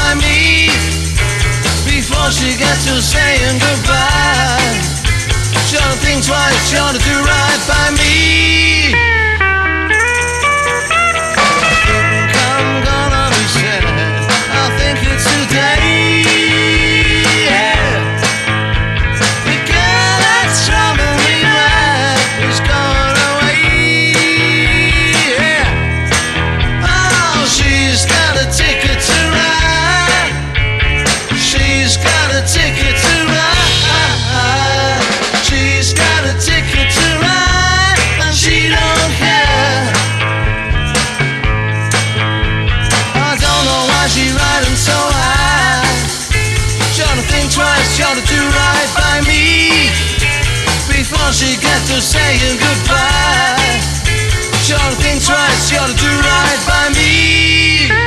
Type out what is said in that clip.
by me before she gets to saying goodbye. She ought to think twice, she ought to do right by me. I think I'm gonna be sad, I think it's today. The girl that's troubled me right is gone away. Oh, she's got a ticket to ride. She's got a ticket to ride. She's got a ticket to ride, and she don't care. I don't know why she's riding so high. She ought to think twice, she ought to do right by me before she gets to saying goodbye. She ought to think twice, she ought to do right by me.